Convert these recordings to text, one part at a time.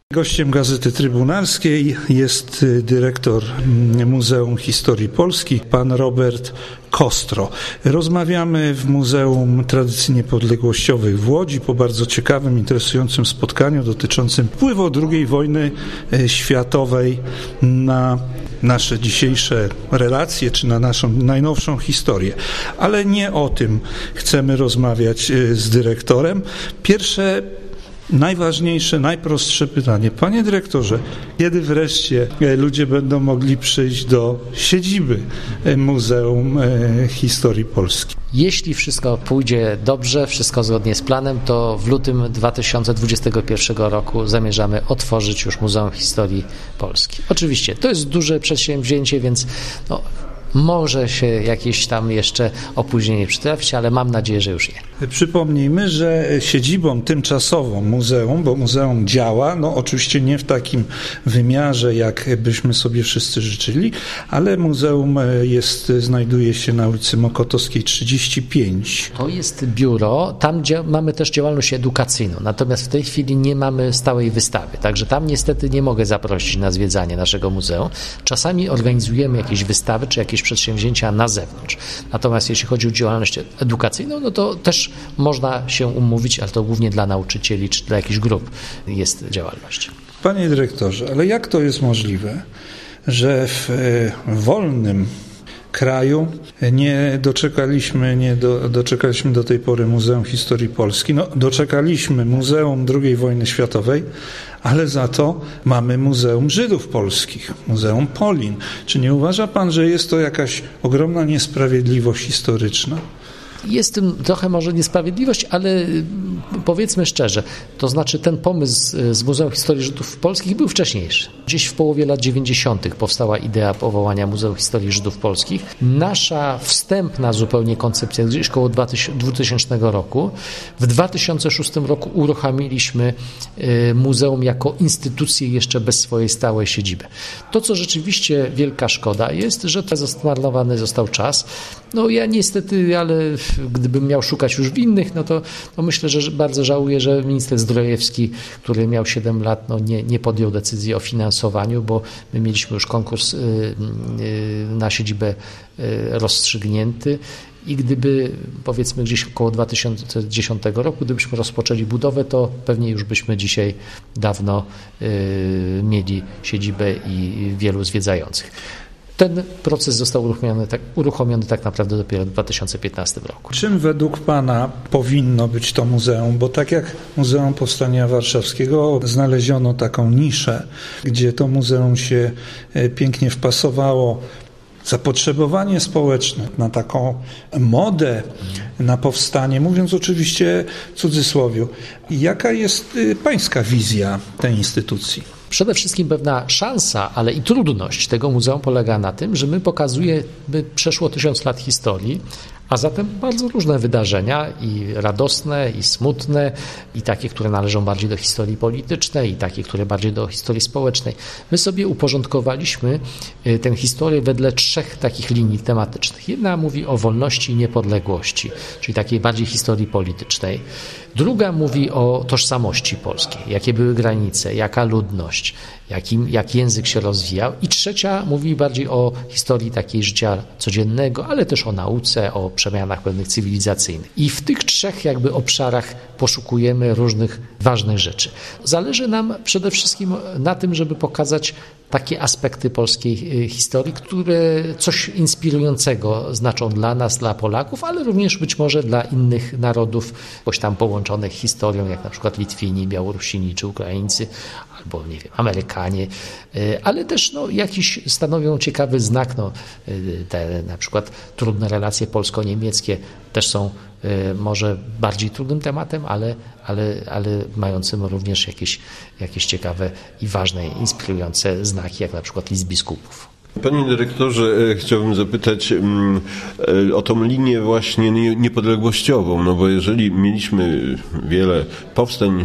Gościem Gazety Trybunalskiej jest dyrektor Muzeum Historii Polski, pan Robert Kostro. Rozmawiamy w Muzeum Tradycji Niepodległościowych w Łodzi po bardzo ciekawym, interesującym spotkaniu dotyczącym wpływu II wojny światowej na nasze dzisiejsze relacje, czy na naszą najnowszą historię. Ale nie o tym chcemy rozmawiać z dyrektorem. Pierwsze, najważniejsze, najprostsze pytanie. Panie dyrektorze, kiedy wreszcie ludzie będą mogli przyjść do siedziby Muzeum Historii Polski? Jeśli wszystko pójdzie dobrze, wszystko zgodnie z planem, to w lutym 2021 roku zamierzamy otworzyć już Muzeum Historii Polski. Oczywiście to jest duże przedsięwzięcie, więc może się jakieś tam jeszcze opóźnienie przytrafić, ale mam nadzieję, że już nie. Przypomnijmy, że siedzibą tymczasową muzeum, bo muzeum działa, oczywiście nie w takim wymiarze, jak byśmy sobie wszyscy życzyli, ale muzeum znajduje się na ulicy Mokotowskiej 35. To jest biuro, tam mamy też działalność edukacyjną, natomiast w tej chwili nie mamy stałej wystawy, także tam niestety nie mogę zaprosić na zwiedzanie naszego muzeum. Czasami organizujemy jakieś wystawy, czy jakieś przedsięwzięcia na zewnątrz. Natomiast jeśli chodzi o działalność edukacyjną, to też można się umówić, ale to głównie dla nauczycieli czy dla jakichś grup jest działalność. Panie dyrektorze, ale jak to jest możliwe, że w wolnym kraju nie doczekaliśmy do tej pory Muzeum Historii Polski. Doczekaliśmy Muzeum II wojny światowej, ale za to mamy Muzeum Żydów Polskich, Muzeum Polin. Czy nie uważa pan, że jest to jakaś ogromna niesprawiedliwość historyczna? Jest w tym trochę może niesprawiedliwość, ale powiedzmy szczerze, to znaczy ten pomysł z Muzeum Historii Żydów Polskich był wcześniejszy. Gdzieś w połowie lat 90. powstała idea powołania Muzeum Historii Żydów Polskich. Nasza wstępna zupełnie koncepcja gdzieś koło 2000 roku. W 2006 roku uruchomiliśmy muzeum jako instytucję jeszcze bez swojej stałej siedziby. To, co rzeczywiście wielka szkoda jest, że zmarnowany został czas. Ja niestety, ale gdybym miał szukać już winnych, to myślę, że bardzo żałuję, że minister Zdrojewski, który miał 7 lat, nie podjął decyzji o finansowaniu, bo my mieliśmy już konkurs na siedzibę rozstrzygnięty i gdyby, powiedzmy, gdzieś około 2010 roku, gdybyśmy rozpoczęli budowę, to pewnie już byśmy dzisiaj dawno mieli siedzibę i wielu zwiedzających. Ten proces został uruchomiony tak naprawdę dopiero w 2015 roku. Czym według pana powinno być to muzeum? Bo tak jak Muzeum Powstania Warszawskiego znaleziono taką niszę, gdzie to muzeum się pięknie wpasowało, zapotrzebowanie społeczne na taką modę, na powstanie, mówiąc oczywiście w cudzysłowiu. Jaka jest pańska wizja tej instytucji? Przede wszystkim pewna szansa, ale i trudność tego muzeum polega na tym, że my pokazujemy przeszło 1000 lat historii, a zatem bardzo różne wydarzenia i radosne, i smutne, i takie, które należą bardziej do historii politycznej, i takie, które bardziej do historii społecznej. My sobie uporządkowaliśmy tę historię wedle 3 takich linii tematycznych. Jedna mówi o wolności i niepodległości, czyli takiej bardziej historii politycznej. Druga mówi o tożsamości polskiej, jakie były granice, jaka ludność, jak język się rozwijał. I trzecia mówi bardziej o historii takiej życia codziennego, ale też o nauce, o przemianach pewnych cywilizacyjnych. I w tych 3 obszarach poszukujemy różnych ważnych rzeczy. Zależy nam przede wszystkim na tym, żeby pokazać takie aspekty polskiej historii, które coś inspirującego znaczą dla nas, dla Polaków, ale również być może dla innych narodów, jakoś tam połączonych historią, jak na przykład Litwini, Białorusini czy Ukraińcy, albo Amerykanie, ale też jakiś stanowią ciekawy znak. Te na przykład trudne relacje polsko-niemieckie też są może bardziej trudnym tematem, ale mającym również jakieś ciekawe i ważne, inspirujące znaki, jak na przykład list biskupów. Panie dyrektorze, chciałbym zapytać o tą linię właśnie niepodległościową, bo jeżeli mieliśmy wiele powstań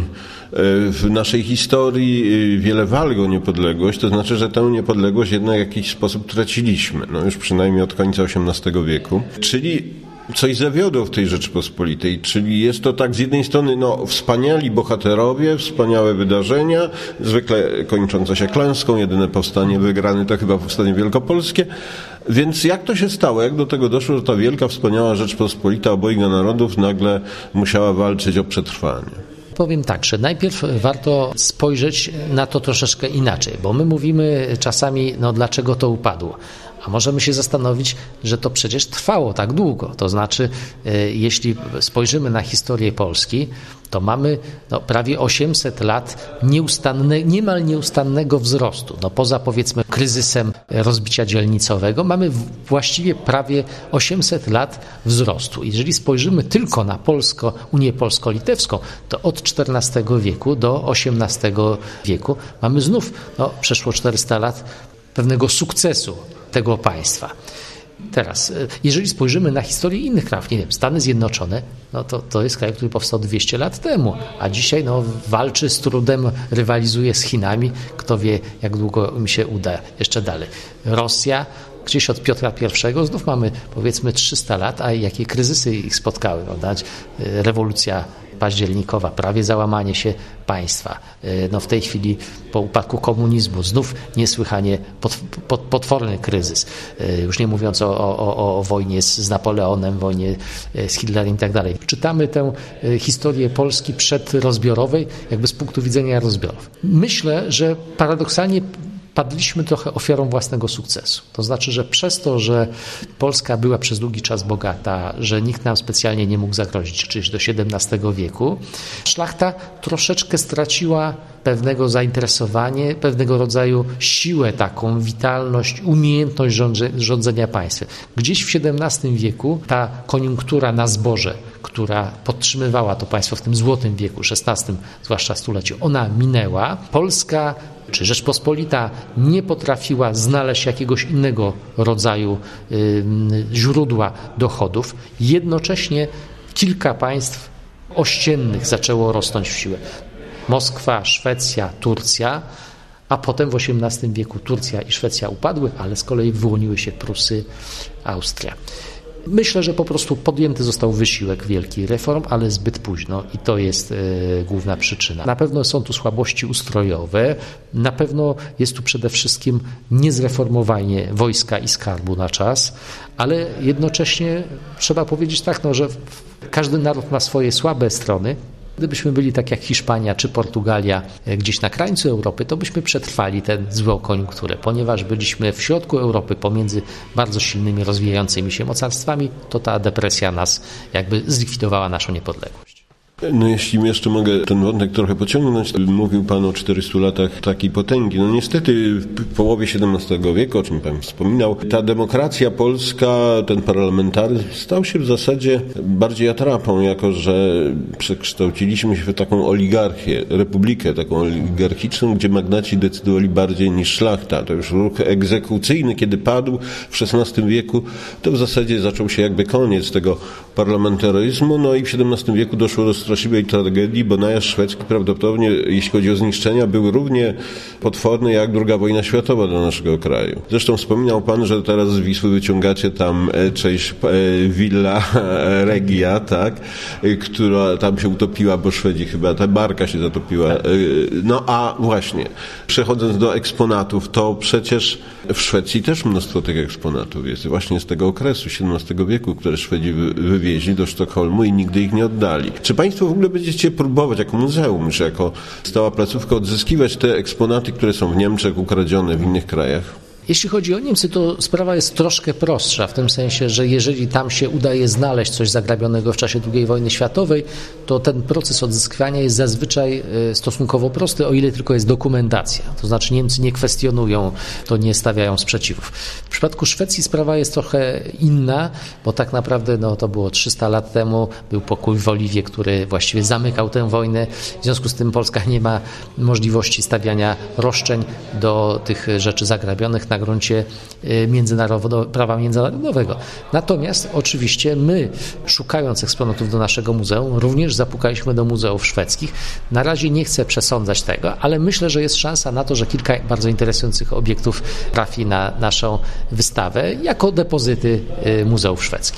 w naszej historii, wiele walk o niepodległość, to znaczy, że tę niepodległość jednak w jakiś sposób traciliśmy, już przynajmniej od końca XVIII wieku. Czyli coś zawiodło w tej Rzeczypospolitej, czyli jest to tak z jednej strony wspaniali bohaterowie, wspaniałe wydarzenia, zwykle kończące się klęską, jedyne powstanie wygrane to chyba powstanie wielkopolskie, więc jak to się stało, jak do tego doszło, że ta wielka, wspaniała Rzeczpospolita obojga narodów nagle musiała walczyć o przetrwanie? Powiem tak, że najpierw warto spojrzeć na to troszeczkę inaczej, bo my mówimy czasami, dlaczego to upadło. A możemy się zastanowić, że to przecież trwało tak długo. To znaczy, jeśli spojrzymy na historię Polski, to mamy prawie 800 lat niemal nieustannego wzrostu. Poza powiedzmy kryzysem rozbicia dzielnicowego mamy właściwie prawie 800 lat wzrostu. Jeżeli spojrzymy tylko na Unię Polsko-Litewską, to od XIV wieku do XVIII wieku mamy znów przeszło 400 lat pewnego sukcesu tego państwa. Teraz, jeżeli spojrzymy na historię innych krajów, nie wiem, Stany Zjednoczone, to jest kraj, który powstał 200 lat temu, a dzisiaj walczy z trudem, rywalizuje z Chinami. Kto wie, jak długo mi się uda jeszcze dalej. Rosja, gdzieś od Piotra I, znów mamy powiedzmy 300 lat, a jakie kryzysy ich spotkały, prawda? Rewolucja październikowa, prawie załamanie się państwa. W tej chwili po upadku komunizmu znów niesłychanie potworny kryzys. Już nie mówiąc o wojnie z Napoleonem, wojnie z Hitlerem i tak dalej. Czytamy tę historię Polski przedrozbiorowej jakby z punktu widzenia rozbiorów. Myślę, że paradoksalnie padliśmy trochę ofiarą własnego sukcesu. To znaczy, że przez to, że Polska była przez długi czas bogata, że nikt nam specjalnie nie mógł zagrozić, czyli do XVII wieku, szlachta troszeczkę straciła pewnego zainteresowanie, pewnego rodzaju siłę taką, witalność, umiejętność rządzenia państwem. Gdzieś w XVII wieku ta koniunktura na zboże, która podtrzymywała to państwo w tym złotym wieku, XVI zwłaszcza stuleciu, ona minęła. Polska czy Rzeczpospolita nie potrafiła znaleźć jakiegoś innego rodzaju źródła dochodów. Jednocześnie kilka państw ościennych zaczęło rosnąć w siłę. Moskwa, Szwecja, Turcja, a potem w XVIII wieku Turcja i Szwecja upadły, ale z kolei wyłoniły się Prusy, Austria. Myślę, że po prostu podjęty został wysiłek wielkich reform, ale zbyt późno i to jest główna przyczyna. Na pewno są tu słabości ustrojowe, na pewno jest tu przede wszystkim niezreformowanie wojska i skarbu na czas, ale jednocześnie trzeba powiedzieć tak, że każdy naród ma swoje słabe strony. Gdybyśmy byli tak jak Hiszpania czy Portugalia gdzieś na krańcu Europy, to byśmy przetrwali tę złą koniunkturę. Ponieważ byliśmy w środku Europy pomiędzy bardzo silnymi, rozwijającymi się mocarstwami, to ta depresja nas jakby zlikwidowała naszą niepodległość. Jeśli jeszcze mogę ten wątek trochę pociągnąć, mówił Pan o 400 latach takiej potęgi. Niestety w połowie XVII wieku, o czym Pan wspominał, ta demokracja polska, ten parlamentaryzm stał się w zasadzie bardziej atrapą, jako że przekształciliśmy się w taką oligarchię, republikę taką oligarchiczną, gdzie magnaci decydowali bardziej niż szlachta. To już ruch egzekucyjny, kiedy padł w XVI wieku, to w zasadzie zaczął się jakby koniec tego parlamentaryzmu, i w XVII wieku doszło do straszliwej tragedii, bo najazd szwedzki prawdopodobnie, jeśli chodzi o zniszczenia, był równie potworny jak II wojna światowa dla naszego kraju. Zresztą wspominał Pan, że teraz z Wisły wyciągacie tam część Villa Regia, tak, która tam się utopiła, bo Szwedzi chyba, ta barka się zatopiła. A właśnie, przechodząc do eksponatów, to przecież w Szwecji też mnóstwo tych eksponatów jest właśnie z tego okresu XVII wieku, które Szwedzi wywieźli do Sztokholmu i nigdy ich nie oddali. Czy Państwo w ogóle będziecie próbować jako muzeum, czy jako stała placówka odzyskiwać te eksponaty, które są w Niemczech ukradzione w innych krajach? Jeśli chodzi o Niemcy, to sprawa jest troszkę prostsza, w tym sensie, że jeżeli tam się udaje znaleźć coś zagrabionego w czasie II wojny światowej, to ten proces odzyskiwania jest zazwyczaj stosunkowo prosty, o ile tylko jest dokumentacja. To znaczy Niemcy nie kwestionują, to nie stawiają sprzeciwów. W przypadku Szwecji sprawa jest trochę inna, bo tak naprawdę to było 300 lat temu, był pokój w Oliwie, który właściwie zamykał tę wojnę. W związku z tym Polska nie ma możliwości stawiania roszczeń do tych rzeczy zagrabionych na gruncie prawa międzynarodowego. Natomiast oczywiście my, szukając eksponatów do naszego muzeum, również zapukaliśmy do muzeów szwedzkich. Na razie nie chcę przesądzać tego, ale myślę, że jest szansa na to, że kilka bardzo interesujących obiektów trafi na naszą wystawę jako depozyty muzeów szwedzkich.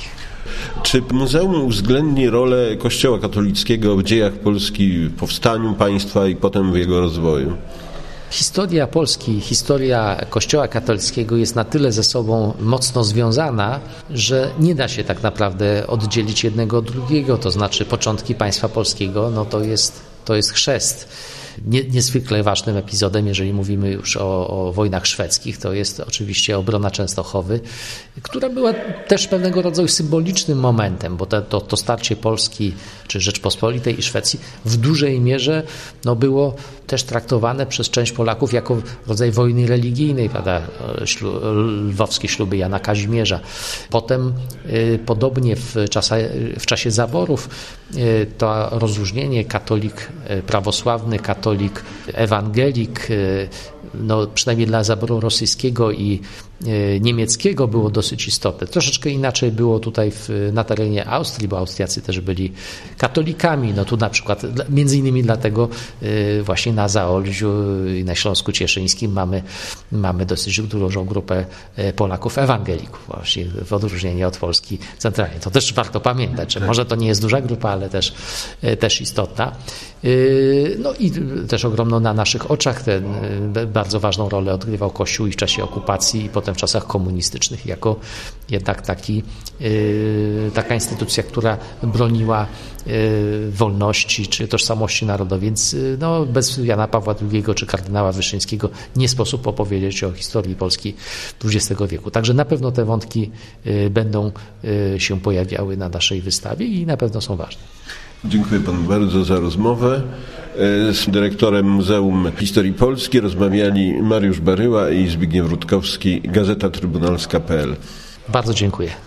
Czy muzeum uwzględni rolę Kościoła katolickiego w dziejach Polski, w powstaniu państwa i potem w jego rozwoju? Historia Polski, historia Kościoła katolickiego jest na tyle ze sobą mocno związana, że nie da się tak naprawdę oddzielić jednego od drugiego. To znaczy początki państwa polskiego, no to jest chrzest. Niezwykle ważnym epizodem, jeżeli mówimy już o wojnach szwedzkich, to jest oczywiście obrona Częstochowy, która była też pewnego rodzaju symbolicznym momentem, bo to starcie Polski czy Rzeczpospolitej i Szwecji w dużej mierze było też traktowane przez część Polaków jako rodzaj wojny religijnej, prawda? Lwowskie śluby Jana Kazimierza. Potem podobnie w czasie zaborów to rozróżnienie katolik prawosławny, katolik ewangelik, przynajmniej dla zaboru rosyjskiego i niemieckiego było dosyć istotne. Troszeczkę inaczej było tutaj na terenie Austrii, bo Austriacy też byli katolikami. Tu na przykład między innymi dlatego właśnie na Zaolziu i na Śląsku Cieszyńskim mamy dosyć dużą grupę Polaków ewangelików, właśnie w odróżnieniu od Polski centralnej. To też warto pamiętać, że może to nie jest duża grupa, ale też istotna. I też ogromną na naszych oczach bardzo ważną rolę odgrywał Kościół i w czasie okupacji i potem w czasach komunistycznych jako jednak taka instytucja, która broniła wolności czy tożsamości narodowej, więc bez Jana Pawła II czy kardynała Wyszyńskiego nie sposób opowiedzieć o historii Polski XX wieku. Także na pewno te wątki będą się pojawiały na naszej wystawie i na pewno są ważne. Dziękuję panu bardzo za rozmowę. Z dyrektorem Muzeum Historii Polski rozmawiali Mariusz Baryła i Zbigniew Rutkowski, Gazeta Trybunalska.pl. Bardzo dziękuję.